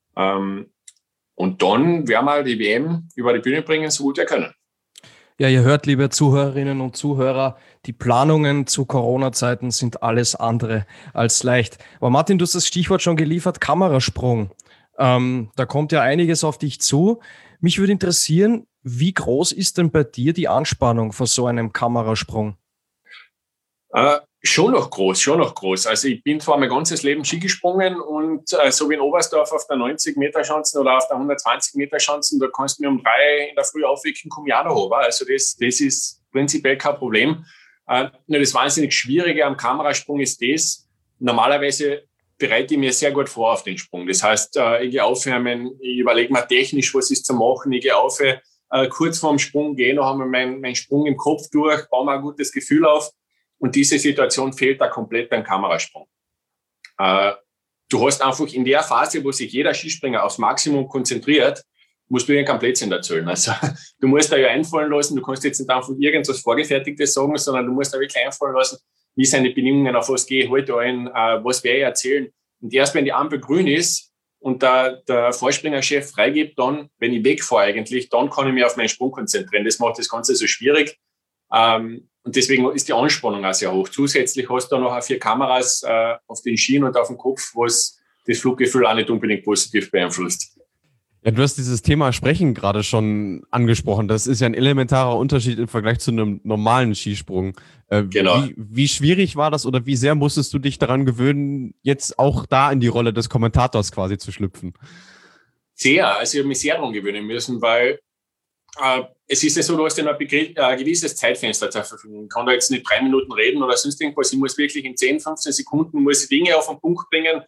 Und dann werden wir die WM über die Bühne bringen, so gut wir können. Ja, ihr hört, liebe Zuhörerinnen und Zuhörer, die Planungen zu Corona-Zeiten sind alles andere als leicht. Aber Martin, du hast das Stichwort schon geliefert, Kamerasprung. Da kommt ja einiges auf dich zu. Mich würde interessieren, wie groß ist denn bei dir die Anspannung vor so einem Kamerasprung? Schon noch groß. Also ich bin zwar mein ganzes Leben Ski gesprungen und so wie in Oberstdorf auf der 90-Meter-Schanzen oder auf der 120-Meter-Schanzen, da kannst du mir um 3 in der Früh aufwecken, komm ich auch noch runter. Also das ist prinzipiell kein Problem. Nur das wahnsinnig Schwierige am Kamerasprung ist das, normalerweise bereite ich mir sehr gut vor auf den Sprung. Das heißt, ich gehe aufwärmen, ich überlege mir technisch, was ist zu machen, ich gehe auf, kurz vorm Sprung gehe noch einmal meinen Sprung im Kopf durch, baue mir ein gutes Gefühl auf. Und diese Situation fehlt da komplett beim Kamerasprung. Du hast einfach in der Phase, wo sich jeder Skispringer aufs Maximum konzentriert, musst du dir kein Blödsinn erzählen. Also du musst da ja einfallen lassen, du kannst jetzt nicht einfach irgendwas Vorgefertigtes sagen, sondern du musst da wirklich einfallen lassen, wie sind die Bedingungen, auf was gehe ich heute ein, was werde ich erzählen. Und erst wenn die Ampel grün ist und der Vorspringerchef freigibt, dann, wenn ich wegfahre eigentlich, dann kann ich mich auf meinen Sprung konzentrieren. Das macht das Ganze so schwierig. Und deswegen ist die Anspannung auch sehr hoch. Zusätzlich hast du noch 4 Kameras auf den Schienen und auf dem Kopf, was das Fluggefühl auch nicht unbedingt positiv beeinflusst. Ja, du hast dieses Thema Sprechen gerade schon angesprochen. Das ist ja ein elementarer Unterschied im Vergleich zu einem normalen Skisprung. Genau. Wie schwierig war das oder wie sehr musstest du dich daran gewöhnen, jetzt auch da in die Rolle des Kommentators quasi zu schlüpfen? Sehr. Also ich habe mich sehr daran gewöhnen müssen, weil es ist ja so, du hast ja noch ein gewisses Zeitfenster zur Verfügung. Ich kann da jetzt nicht 3 Minuten reden oder sonst irgendwas. Ich muss wirklich in 10, 15 Sekunden muss ich Dinge auf den Punkt bringen,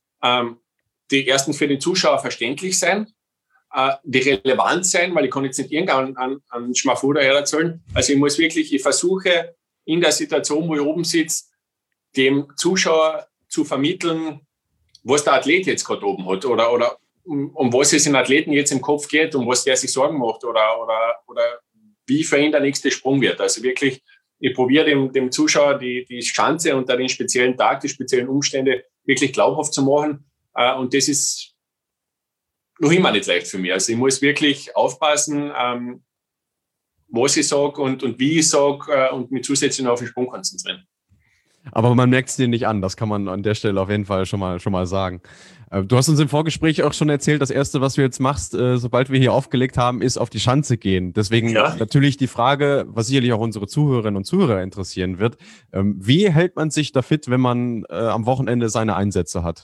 die erstens für den Zuschauer verständlich sein, die relevant sein, weil ich kann jetzt nicht irgendeinen Schmafuder erzählen. Also ich versuche in der Situation, wo ich oben sitze, dem Zuschauer zu vermitteln, was der Athlet jetzt gerade oben hat oder um was es den Athleten jetzt im Kopf geht, um was der sich Sorgen macht oder wie für ihn der nächste Sprung wird. Also wirklich, ich probiere dem Zuschauer die Schanze unter den speziellen Tag, die speziellen Umstände wirklich glaubhaft zu machen. Und das ist noch immer nicht leicht für mich. Also ich muss wirklich aufpassen, was ich sage und wie ich sage und mich zusätzlich noch auf den Sprung konzentrieren. Aber man merkt es dir nicht an, das kann man an der Stelle auf jeden Fall schon mal sagen. Du hast uns im Vorgespräch auch schon erzählt, das Erste, was du jetzt machst, sobald wir hier aufgelegt haben, ist auf die Schanze gehen. Deswegen natürlich die Frage, was sicherlich auch unsere Zuhörerinnen und Zuhörer interessieren wird, wie hält man sich da fit, wenn man am Wochenende seine Einsätze hat?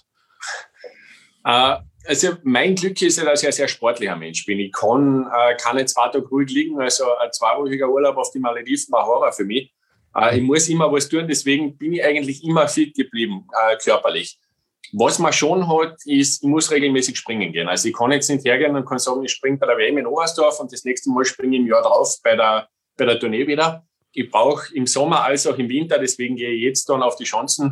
Also mein Glück ist ja, dass ich ein sehr sportlicher Mensch bin. Ich kann keine 2 Tage ruhig liegen, also ein 2-wöchiger Urlaub auf die Malediven war Horror für mich. Ich muss immer was tun, deswegen bin ich eigentlich immer fit geblieben, körperlich. Was man schon hat, ist, ich muss regelmäßig springen gehen. Also ich kann jetzt nicht hergehen und kann sagen, ich springe bei der WM in Oberstdorf und das nächste Mal springe ich im Jahr drauf bei der Tournee wieder. Ich brauche im Sommer als auch im Winter, deswegen gehe ich jetzt dann auf die Schanzen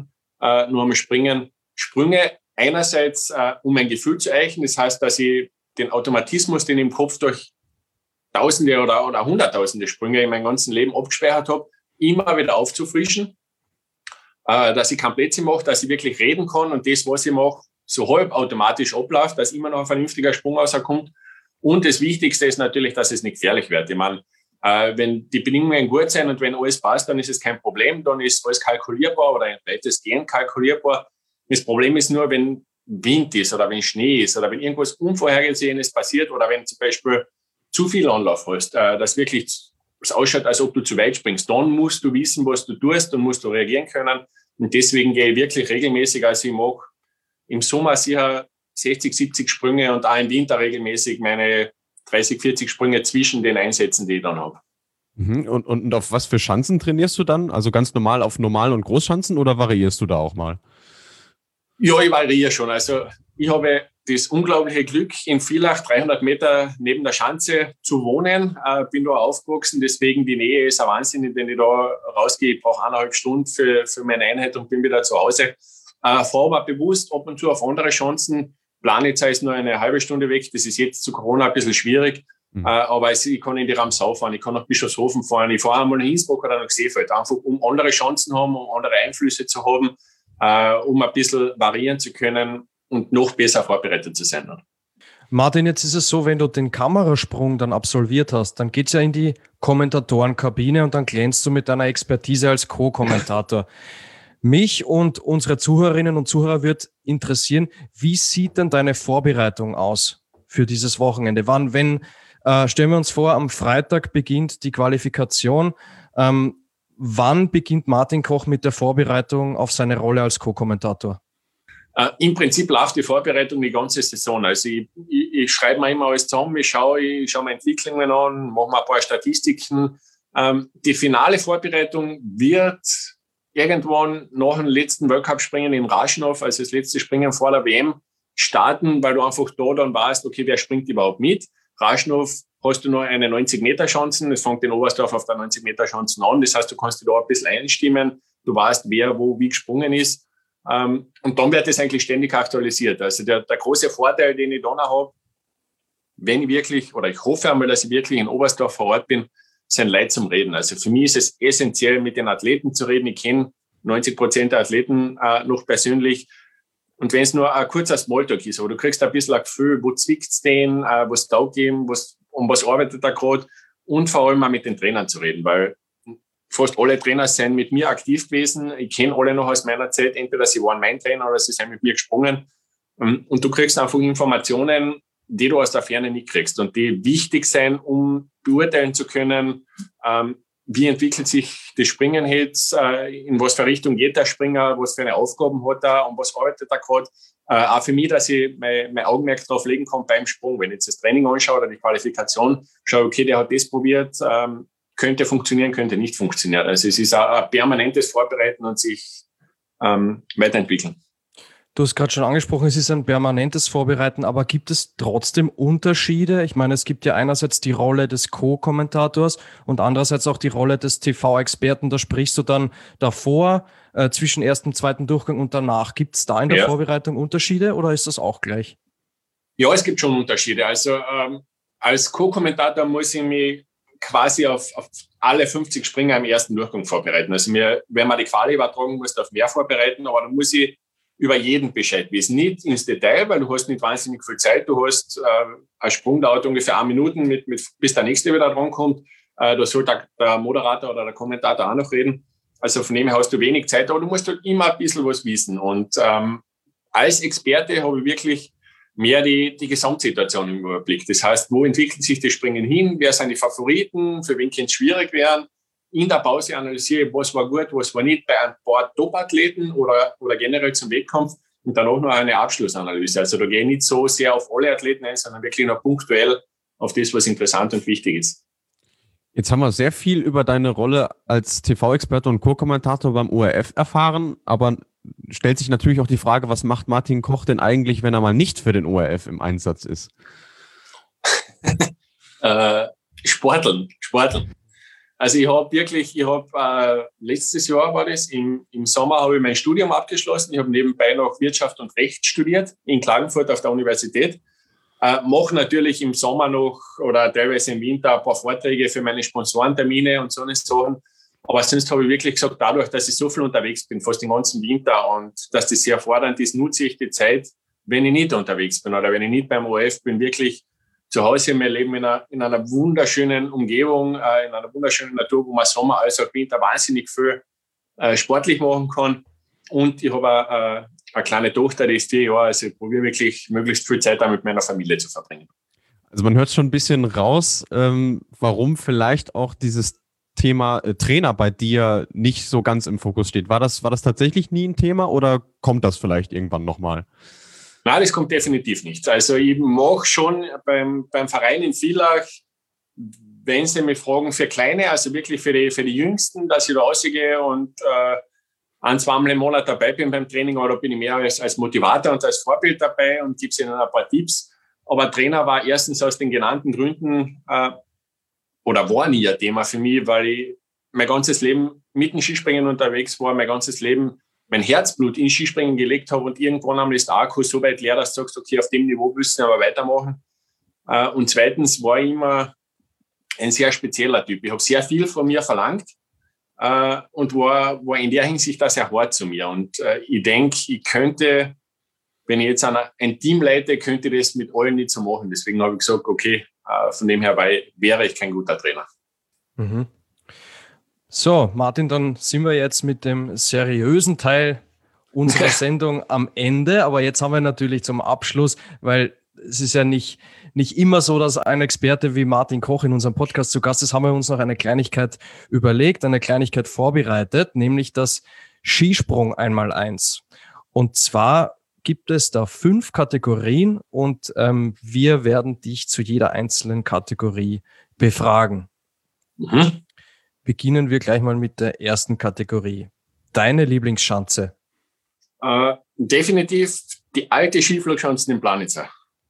nur am Springen. Sprünge einerseits, um ein Gefühl zu eichen, das heißt, dass ich den Automatismus, den ich im Kopf durch Tausende oder Hunderttausende Sprünge in meinem ganzen Leben abgespeichert habe, immer wieder aufzufrischen, dass ich kein Blödsinn mache, dass ich wirklich reden kann und das, was ich mache, so halb automatisch abläuft, dass immer noch ein vernünftiger Sprung rauskommt. Und das Wichtigste ist natürlich, dass es nicht gefährlich wird. Ich meine, wenn die Bedingungen gut sind und wenn alles passt, dann ist es kein Problem, dann ist alles kalkulierbar oder weitestgehend kalkulierbar. Das Problem ist nur, wenn Wind ist oder wenn Schnee ist oder wenn irgendwas Unvorhergesehenes passiert oder wenn zum Beispiel zu viel Anlauf hast, dass wirklich es ausschaut, als ob du zu weit springst. Dann musst du wissen, was du tust und musst du reagieren können. Und deswegen gehe ich wirklich regelmäßig, also ich mache im Sommer sicher 60, 70 Sprünge und auch im Winter regelmäßig meine 30, 40 Sprünge zwischen den Einsätzen, die ich dann habe. Und auf was für Schanzen trainierst du dann? Also ganz normal auf Normal- und Großschanzen oder variierst du da auch mal? Ja, ich variiere schon. Also ich habe das unglaubliche Glück, in Villach 300 Meter neben der Schanze zu wohnen. Bin da aufgewachsen, deswegen die Nähe ist ein Wahnsinn, wenn ich da rausgehe. Ich brauche 1,5 Stunden für meine Einheit und bin wieder zu Hause. Fahre aber bewusst ab und zu auf andere Chancen. Planitzer ist nur eine halbe Stunde weg. Das ist jetzt zu Corona ein bisschen schwierig. Aber ich kann in die Ramsau fahren, ich kann nach Bischofshofen fahren, ich fahre einmal nach Innsbruck oder nach Seefeld, einfach um andere Chancen zu haben, um andere Einflüsse zu haben, um ein bisschen variieren zu können und noch besser vorbereitet zu sein. Martin, jetzt ist es so, wenn du den Kamerasprung dann absolviert hast, dann geht's ja in die Kommentatorenkabine und dann glänzt du mit deiner Expertise als Co-Kommentator. Mich und unsere Zuhörerinnen und Zuhörer wird interessieren, wie sieht denn deine Vorbereitung aus für dieses Wochenende? Stellen wir uns vor, am Freitag beginnt die Qualifikation. Wann beginnt Martin Koch mit der Vorbereitung auf seine Rolle als Co-Kommentator? Im Prinzip läuft die Vorbereitung die ganze Saison. Also ich schreibe mir immer alles zusammen, ich schaue mir Entwicklungen an, mache mir ein paar Statistiken. Die finale Vorbereitung wird irgendwann nach dem letzten Weltcup-Springen in Raschnow, also das letzte Springen vor der WM, starten, weil du einfach da dann weißt, okay, wer springt überhaupt mit. Raschnow hast du noch eine 90-Meter-Chancen, es fängt in Oberstdorf auf der 90-Meter-Chancen an, das heißt, du kannst dich da ein bisschen einstimmen, du weißt, wer wo wie gesprungen ist. Und dann wird das eigentlich ständig aktualisiert. Also der große Vorteil, den ich dann auch habe, wenn ich wirklich, oder ich hoffe einmal, dass ich wirklich in Oberstdorf vor Ort bin, sind Leute zum Reden. Also für mich ist es essentiell, mit den Athleten zu reden. Ich kenne 90% der Athleten noch persönlich. Und wenn es nur ein kurzer Smalltalk ist, aber du kriegst ein bisschen ein Gefühl, wo zwickt's denn, was taugt ihm, um was arbeitet er gerade und vor allem auch mit den Trainern zu reden, weil fast alle Trainer sind mit mir aktiv gewesen. Ich kenne alle noch aus meiner Zeit. Entweder sie waren mein Trainer oder sie sind mit mir gesprungen. Und du kriegst einfach Informationen, die du aus der Ferne nicht kriegst und die wichtig sind, um beurteilen zu können, wie entwickelt sich das Springen jetzt, in was für Richtung geht der Springer, was für eine Aufgaben hat er und was arbeitet er gerade. Auch für mich, dass ich mein Augenmerk drauf legen kann beim Sprung. Wenn ich jetzt das Training anschaue oder die Qualifikation, schaue ich, okay, der hat das probiert, könnte funktionieren, könnte nicht funktionieren. Also es ist ein permanentes Vorbereiten und sich weiterentwickeln. Du hast gerade schon angesprochen, es ist ein permanentes Vorbereiten, aber gibt es trotzdem Unterschiede? Ich meine, es gibt ja einerseits die Rolle des Co-Kommentators und andererseits auch die Rolle des TV-Experten. Da sprichst du dann davor, zwischen ersten und zweiten Durchgang und danach. Gibt es da in der Vorbereitung Unterschiede oder ist das auch gleich? Ja, es gibt schon Unterschiede. Also als Co-Kommentator muss ich mich quasi auf alle 50 Springer im ersten Durchgang vorbereiten. Also wenn man die Quali übertragen muss, auf mehr vorbereiten, aber dann muss ich über jeden Bescheid wissen. Nicht ins Detail, weil du hast nicht wahnsinnig viel Zeit. Du hast ein Sprung dauert ungefähr 1 Minute, bis der nächste wieder drankommt. Da soll der Moderator oder der Kommentator auch noch reden. Also von dem her hast du wenig Zeit, aber du musst halt immer ein bisschen was wissen. Und als Experte habe ich wirklich mehr die Gesamtsituation im Überblick. Das heißt, wo entwickelt sich das Springen hin? Wer sind die Favoriten? Für wen könnte es schwierig werden? In der Pause analysiere ich, was war gut, was war nicht bei ein paar Top-Athleten oder generell zum Wettkampf und dann auch noch eine Abschlussanalyse. Also da gehe ich nicht so sehr auf alle Athleten ein, sondern wirklich noch punktuell auf das, was interessant und wichtig ist. Jetzt haben wir sehr viel über deine Rolle als TV-Experte und Co-Kommentator beim ORF erfahren, aber stellt sich natürlich auch die Frage, was macht Martin Koch denn eigentlich, wenn er mal nicht für den ORF im Einsatz ist? Sporteln. Also ich habe letztes Jahr war das, im Sommer habe ich mein Studium abgeschlossen. Ich habe nebenbei noch Wirtschaft und Recht studiert in Klagenfurt auf der Universität. Mache natürlich im Sommer noch oder teilweise im Winter ein paar Vorträge für meine Sponsorentermine und so eine Sachen. Aber sonst habe ich wirklich gesagt, dadurch, dass ich so viel unterwegs bin, fast den ganzen Winter und dass das sehr fordernd ist, nutze ich die Zeit, wenn ich nicht unterwegs bin oder wenn ich nicht beim ORF bin, wirklich zu Hause. Wir leben in einer wunderschönen Umgebung, in einer wunderschönen Natur, wo man Sommer als auch Winter wahnsinnig viel sportlich machen kann. Und ich habe eine kleine Tochter, die ist 4 Jahre, also ich probiere wirklich möglichst viel Zeit da mit meiner Familie zu verbringen. Also man hört schon ein bisschen raus, warum vielleicht auch dieses Thema Trainer bei dir nicht so ganz im Fokus steht. War das tatsächlich nie ein Thema oder kommt das vielleicht irgendwann nochmal? Nein, das kommt definitiv nicht. Also ich mache schon beim Verein in Villach, wenn Sie mich fragen, für Kleine, also wirklich für die Jüngsten, dass ich da rausgehe und 1-2 Mal im Monat dabei bin beim Training, oder bin ich mehr als Motivator und als Vorbild dabei und gebe ihnen ein paar Tipps. Aber Trainer war erstens aus den genannten Gründen oder war nie ein Thema für mich, weil ich mein ganzes Leben mit dem Skispringen unterwegs war, mein ganzes Leben mein Herzblut in Skispringen gelegt habe und irgendwann einmal ist der Akku so weit leer, dass du sagst, okay, auf dem Niveau müssen wir aber weitermachen. Und zweitens war ich immer ein sehr spezieller Typ. Ich habe sehr viel von mir verlangt und war in der Hinsicht auch sehr hart zu mir. Und ich denke, ich könnte, wenn ich jetzt ein Team leite, könnte ich das mit allen nicht so machen. Deswegen habe ich gesagt, okay, von dem her wäre ich kein guter Trainer. Mhm. So, Martin, dann sind wir jetzt mit dem seriösen Teil unserer Sendung am Ende. Aber jetzt haben wir natürlich zum Abschluss, weil es ist ja nicht immer so, dass ein Experte wie Martin Koch in unserem Podcast zu Gast ist, haben wir uns noch eine Kleinigkeit überlegt, eine Kleinigkeit vorbereitet, nämlich das Skisprung 1x1. Und zwar gibt es da 5 Kategorien und wir werden dich zu jeder einzelnen Kategorie befragen. Mhm. Beginnen wir gleich mal mit der ersten Kategorie. Deine Lieblingsschanze? Definitiv die alte Skiflugschanze in Planitzer.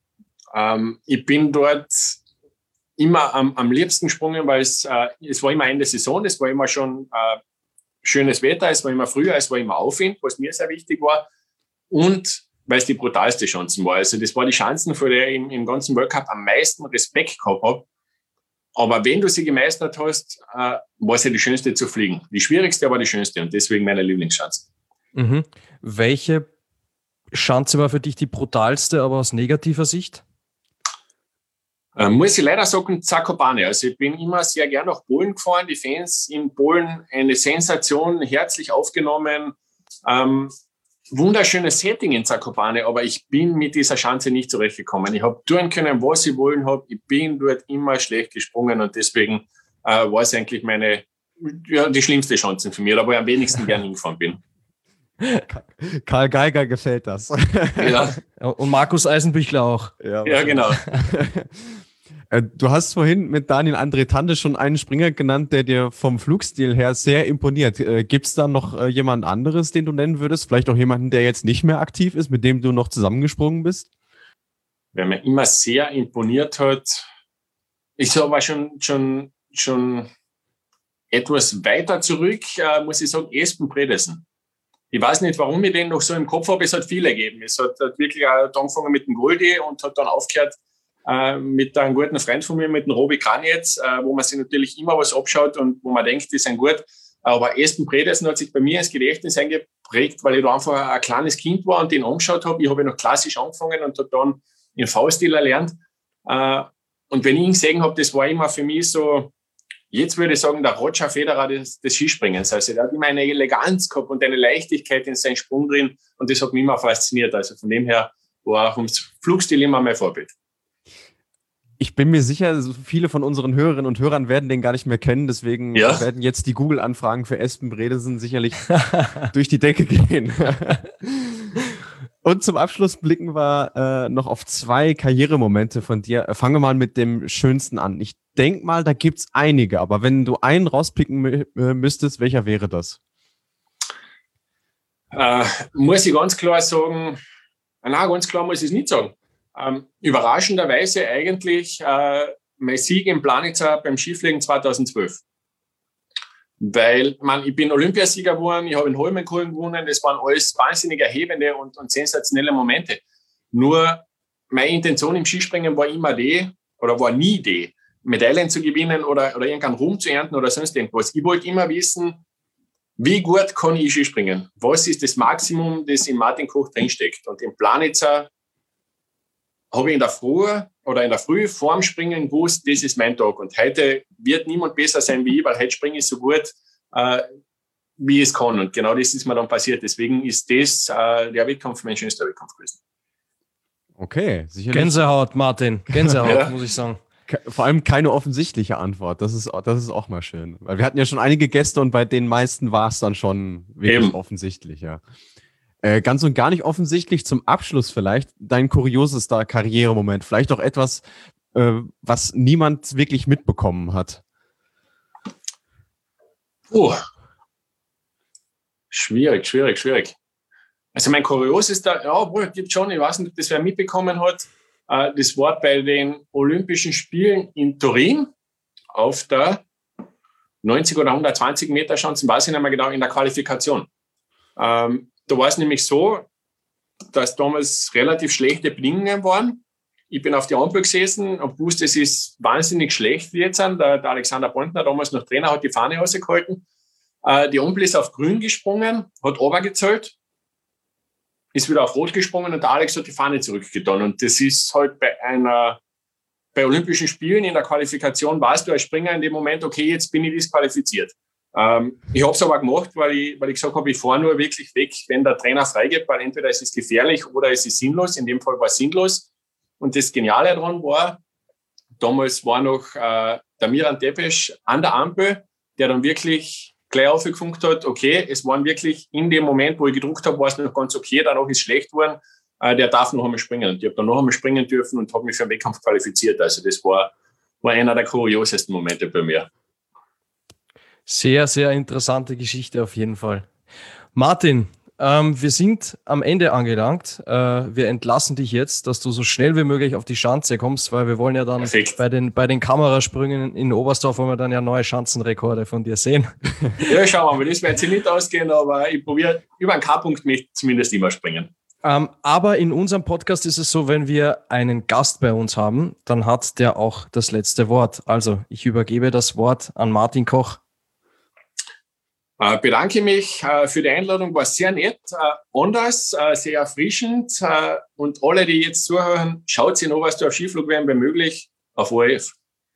Ich bin dort immer am liebsten gesprungen, weil es war immer Ende Saison, es war immer schon schönes Wetter, es war immer früher, es war immer Aufwind, was mir sehr wichtig war. Und weil es die brutalste Chancen war. Also das war die Chancen, vor der ich im ganzen World Cup am meisten Respekt gehabt habe. Aber wenn du sie gemeistert hast, war es ja die schönste zu fliegen. Die schwierigste, aber die schönste und deswegen meine Lieblingsschanze. Mhm. Welche Schanze war für dich die brutalste, aber aus negativer Sicht? Muss ich leider sagen, Zakopane. Also ich bin immer sehr gern nach Polen gefahren. Die Fans in Polen, eine Sensation, herzlich aufgenommen. Wunderschönes Setting in Zakopane, aber ich bin mit dieser Schanze nicht zurechtgekommen. Ich habe tun können, was ich wollen habe. Ich bin dort immer schlecht gesprungen und deswegen war es eigentlich die schlimmste Chance für mich, da wo ich am wenigsten gern hingefahren bin. Karl Geiger gefällt das. Ja. Und Markus Eisenbüchler auch. Ja, genau. Du hast vorhin mit Daniel André Tande schon einen Springer genannt, der dir vom Flugstil her sehr imponiert. Gibt es da noch jemand anderes, den du nennen würdest? Vielleicht auch jemanden, der jetzt nicht mehr aktiv ist, mit dem du noch zusammengesprungen bist? Wer mir immer sehr imponiert hat, ich aber schon etwas weiter zurück, muss ich sagen, Espen Bredesen. Ich weiß nicht, warum ich den noch so im Kopf habe. Es hat viele gegeben. Es hat wirklich angefangen mit dem Goldi und hat dann aufgehört mit einem guten Freund von mir, mit dem Robi Kranjetz, wo man sich natürlich immer was abschaut und wo man denkt, die sind gut. Aber Espen Bredesen hat sich bei mir ins Gedächtnis eingeprägt, weil ich da einfach ein kleines Kind war und den angeschaut habe. Ich habe noch klassisch angefangen und habe dann den V-Stil erlernt. Und wenn ich ihn gesehen habe, das war immer für mich so, jetzt würde ich sagen, der Roger Federer des Skispringens. Also der hat immer eine Eleganz gehabt und eine Leichtigkeit in seinen Sprung drin und das hat mich immer fasziniert. Also von dem her war auch ums Flugstil immer mein Vorbild. Ich bin mir sicher, so viele von unseren Hörerinnen und Hörern werden den gar nicht mehr kennen, deswegen werden jetzt die Google-Anfragen für Espen Bredesen sicherlich durch die Decke gehen. Und zum Abschluss blicken wir noch auf 2 Karrieremomente von dir. Fangen wir mal mit dem schönsten an. Ich denke mal, da gibt's einige, aber wenn du einen rauspicken müsstest, welcher wäre das? Muss ich ganz klar sagen, nein, ganz klar muss ich es nicht sagen. Überraschenderweise eigentlich mein Sieg in Planitzer beim Skifliegen 2012. Weil, ich bin Olympiasieger geworden, ich habe in Holmenkollen gewonnen, das waren alles wahnsinnig erhebende und sensationelle Momente. Nur meine Intention im Skispringen war immer war nie die, Medaillen zu gewinnen oder irgendeinen Ruhm zu ernten oder sonst irgendwas. Ich wollte immer wissen, wie gut kann ich Skispringen? Was ist das Maximum, das in Martin Koch drinsteckt? Und im Planitzer habe ich in der Früh vorm Springen gewusst, das ist mein Tag. Und heute wird niemand besser sein wie ich, weil heute springe ich so gut, wie ich es kann. Und genau das ist mir dann passiert. Deswegen ist das der Wettkampf mein schönster Wettkampf gewesen. Okay, sicherlich. Gänsehaut, Martin. Gänsehaut, muss ich sagen. Vor allem keine offensichtliche Antwort. Das ist auch mal schön. Weil wir hatten ja schon einige Gäste und bei den meisten war es dann schon wirklich offensichtlich, ja. Ganz und gar nicht offensichtlich zum Abschluss vielleicht dein kuriosester Karrieremoment. Vielleicht auch etwas, was niemand wirklich mitbekommen hat. Schwierig. Also mein kuriosester, gibt schon, ich weiß nicht, ob das wer mitbekommen hat, das war bei den Olympischen Spielen in Turin auf der 90 oder 120 Meter Schanzen, weiß ich nicht mehr genau, in der Qualifikation. Da war es nämlich so, dass damals relativ schlechte Bedingungen waren. Ich bin auf die Ampel gesessen und wusste, es ist wahnsinnig schlecht jetzt. Der Alexander Pontner, damals noch Trainer, hat die Fahne rausgehalten. Die Ampel ist auf grün gesprungen, hat runtergezählt, ist wieder auf rot gesprungen und der Alex hat die Fahne zurückgetan. Und das ist halt bei Olympischen Spielen in der Qualifikation, weißt du als Springer in dem Moment, okay, jetzt bin ich disqualifiziert. Ich habe es aber gemacht, weil ich gesagt habe, ich fahre nur wirklich weg, wenn der Trainer freigibt, weil entweder es ist gefährlich oder es ist sinnlos. In dem Fall war es sinnlos. Und das Geniale daran war, damals war noch der Miran Tepes an der Ampel, der dann wirklich gleich aufgefunkt hat, okay, es waren wirklich in dem Moment, wo ich gedruckt habe, war es noch ganz okay, danach ist es schlecht geworden, der darf noch einmal springen. Und ich habe dann noch einmal springen dürfen und habe mich für den Wettkampf qualifiziert. Also das war einer der kuriosesten Momente bei mir. Sehr, sehr interessante Geschichte auf jeden Fall. Martin, wir sind am Ende angelangt. Wir entlassen dich jetzt, dass du so schnell wie möglich auf die Schanze kommst, weil wir wollen ja dann bei den Kamerasprüngen in Oberstdorf wollen wir dann ja neue Schanzenrekorde von dir sehen. Ja, schauen wir mal. Das wird sich nicht ausgehen, aber ich probiere über einen K-Punkt mich zumindest immer springen. Aber in unserem Podcast ist es so, wenn wir einen Gast bei uns haben, dann hat der auch das letzte Wort. Also ich übergebe das Wort an Martin Koch. Bedanke mich für die Einladung, war sehr nett, anders, sehr erfrischend und alle, die jetzt zuhören, schaut in Oberstdorf Skiflug-WM, wenn möglich, auf ORF.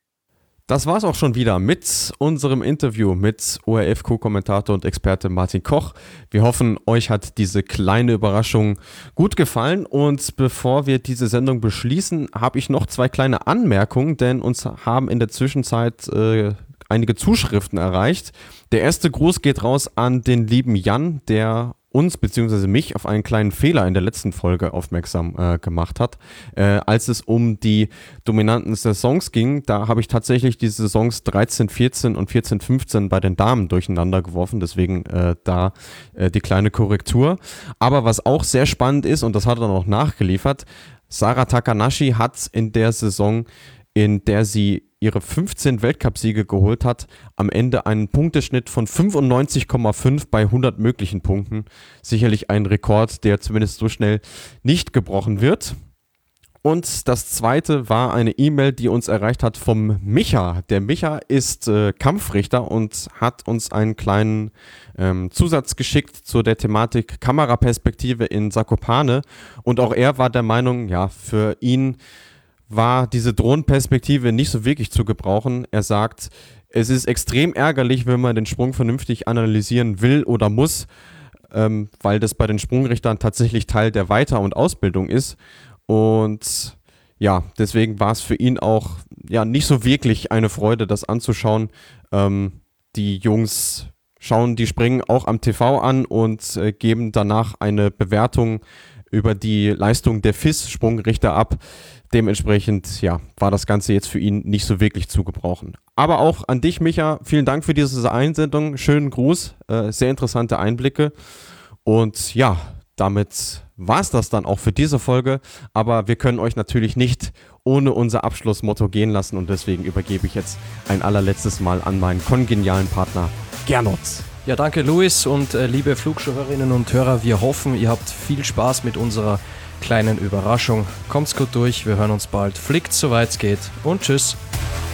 Das war's auch schon wieder mit unserem Interview mit ORF-Co-Kommentator und Experte Martin Koch. Wir hoffen, euch hat diese kleine Überraschung gut gefallen und bevor wir diese Sendung beschließen, habe ich noch 2 kleine Anmerkungen, denn uns haben in der Zwischenzeit einige Zuschriften erreicht. Der erste Gruß geht raus an den lieben Jan, der uns bzw. mich auf einen kleinen Fehler in der letzten Folge aufmerksam gemacht hat. Als es um die dominanten Saisons ging, da habe ich tatsächlich die Saisons 13-14 und 14-15 bei den Damen durcheinander geworfen, deswegen die kleine Korrektur. Aber was auch sehr spannend ist, und das hat er noch nachgeliefert, Sara Takanashi hat in der Saison, in der sie ihre 15 Weltcupsiege geholt hat, am Ende einen Punkteschnitt von 95,5 bei 100 möglichen Punkten. Sicherlich ein Rekord, der zumindest so schnell nicht gebrochen wird. Und das zweite war eine E-Mail, die uns erreicht hat vom Micha. Der Micha ist Kampfrichter und hat uns einen kleinen Zusatz geschickt zu der Thematik Kameraperspektive in Zakopane. Und auch er war der Meinung, ja, für ihn war diese Drohnenperspektive nicht so wirklich zu gebrauchen. Er sagt, es ist extrem ärgerlich, wenn man den Sprung vernünftig analysieren will oder muss, weil das bei den Sprungrichtern tatsächlich Teil der Weiter- und Ausbildung ist. Und ja, deswegen war es für ihn auch nicht so wirklich eine Freude, das anzuschauen. Die Jungs schauen die Springen auch am TV an und geben danach eine Bewertung über die Leistung der FIS-Sprungrichter ab. Dementsprechend, war das Ganze jetzt für ihn nicht so wirklich zu gebrauchen. Aber auch an dich, Micha, vielen Dank für diese Einsendung. Schönen Gruß, sehr interessante Einblicke. Und damit war es das dann auch für diese Folge. Aber wir können euch natürlich nicht ohne unser Abschlussmotto gehen lassen. Und deswegen übergebe ich jetzt ein allerletztes Mal an meinen kongenialen Partner Gernot. Ja, danke Luis und liebe Flugshow-Hörerinnen und Hörer, wir hoffen, ihr habt viel Spaß mit unserer kleinen Überraschung. Kommt's gut durch, wir hören uns bald. Flickt, soweit es geht und tschüss.